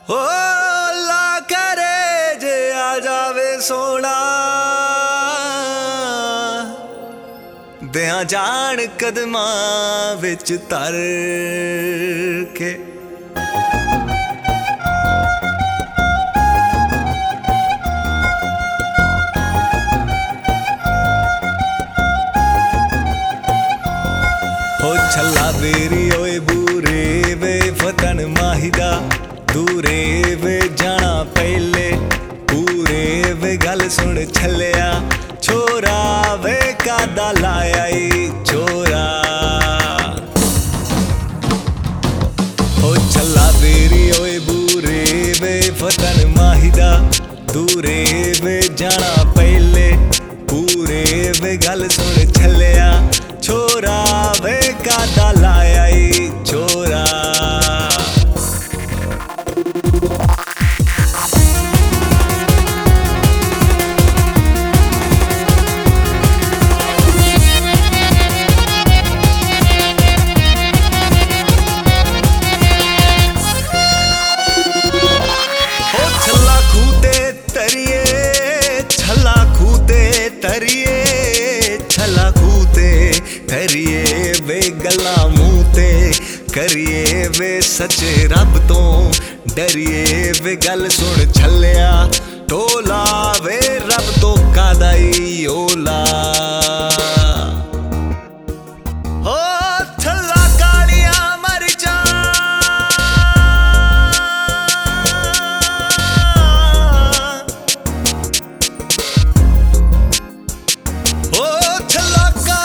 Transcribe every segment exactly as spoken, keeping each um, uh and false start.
हो ला करे जे आ जावे सोना दिया जान कदमां विच तर के हो छला बेरी ओए बूरे वे फतन माहिदा दूरे वे जाना पहले पूरे वे गल सुन छलिया छोरा वे कादा लाया छोरा हो छला बेरी ओए बूरे वे फतन माहिदा दूरे वे जाना पहले पूरे वे गल सुन छलिया छोरा वे कादा लाया छोरा करिए वे गला मुँह ते करिए वे सच्चे रब तो डरिए वे गल सुन छलिया टोला वे रब तो कादाई ओला हो छला कालिया मर जा हो छला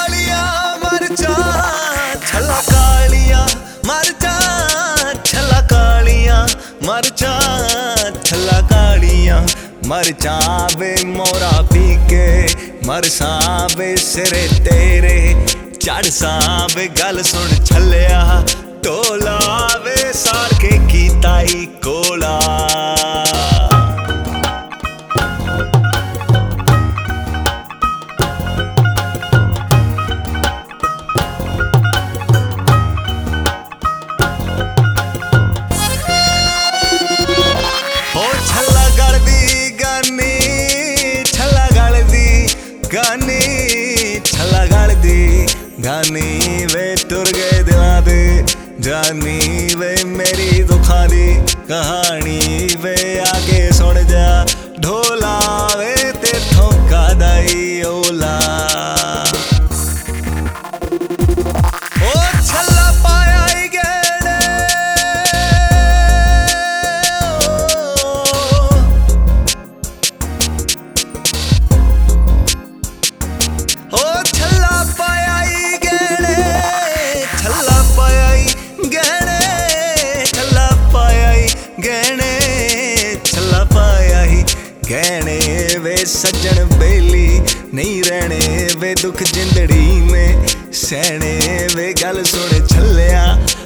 छला कालिया मर जा छला कालिया मर जा छला कालिया मर जा वे मोरा पी के मर सा वे सिरे तेरे चढ़ सा वे गल सुन छलिया टोला वे साड़ के कीताई कोला गानी छला गल दी गानी वे टुर गए दिलां दे जानी वे मेरी दुखां दी कहानी वे आगे सुन जा ढोला वे तेथों कादाई ओला ओ छला पाया गेड़े ओ छला पाया गेड़े छला पाया गहने छला पाया गहने छला पाया गहने वे सज्जन बेली नहीं रहने वे दुख जिंदड़ी में सहने वे गल सुन छलिया